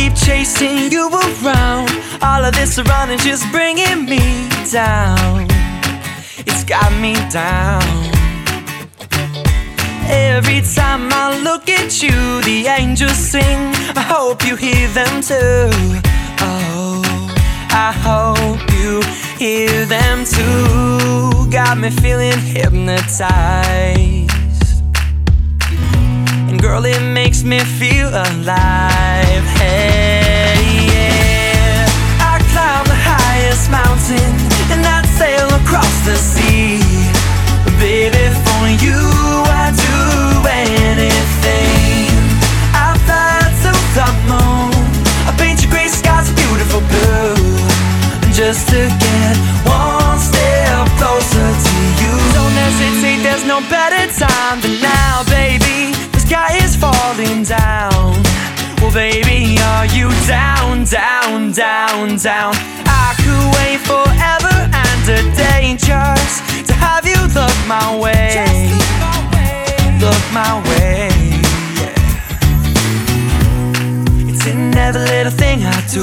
keep chasing you around. All of this around is just bringing me down. It's got me down. Every time I look at you, the angels sing. I hope you hear them too. Oh, I hope you hear them too. Got me feeling hypnotized. And girl, it makes me feel alive. Hey, yeah. I climb the highest mountain and I'd sail across the sea. Baby, for you I'd do anything. I fly to the moon, I paint your gray skies a beautiful blue, just to get one step closer to you. Don't hesitate, there's no better time than now, baby. The sky is falling down. Well, baby, are you down, down, down, down? I could wait forever and a day just to have you look my way. Look my way, yeah. It's in every little thing I do,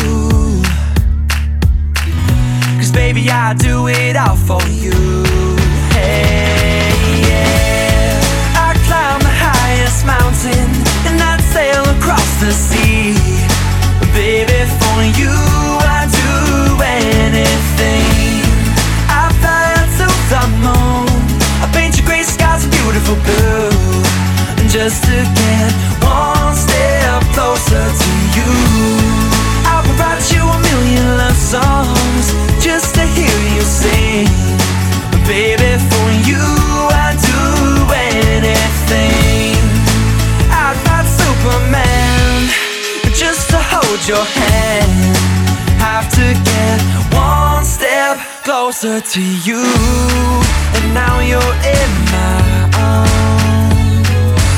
'cause baby, I do it all for you. Hey, yeah. I climb the highest mountain and I'd sail across the sea. Baby, for you I'd do anything. I fly to the moon, I paint your gray skies a beautiful blue, just to get one step closer to you. I will write you a million love songs just to hear you sing. Baby, for you I'd do anything. I'd fight Superman just to hold your hand. Have to get one step closer to you, and now you're in my arms.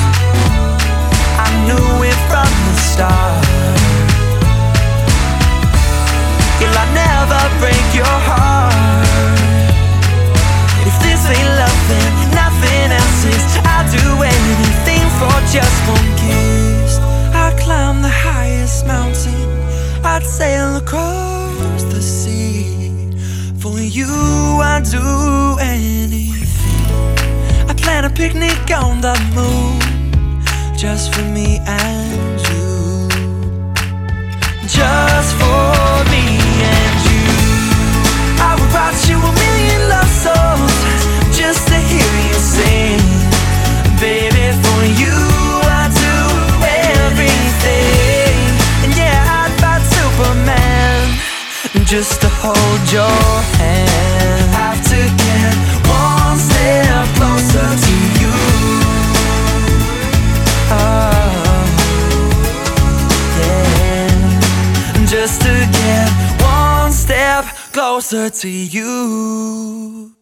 I knew it from the start. Girl, I'll never break your heart. If this ain't love, then nothing else is. I'd do anything for just one kiss. I'd climb the highest mountain, I'd sail across the sea. For you I'd do anything. I'd plan a picnic on the moon, just for me and you. Just for me and you. I would write you a million love songs just to hear you sing. Baby, for you I'd do everything. And yeah, I'd fight Superman just to hold your hand. Have to get one step closer to you. Oh, yeah. Just to get one step closer to you.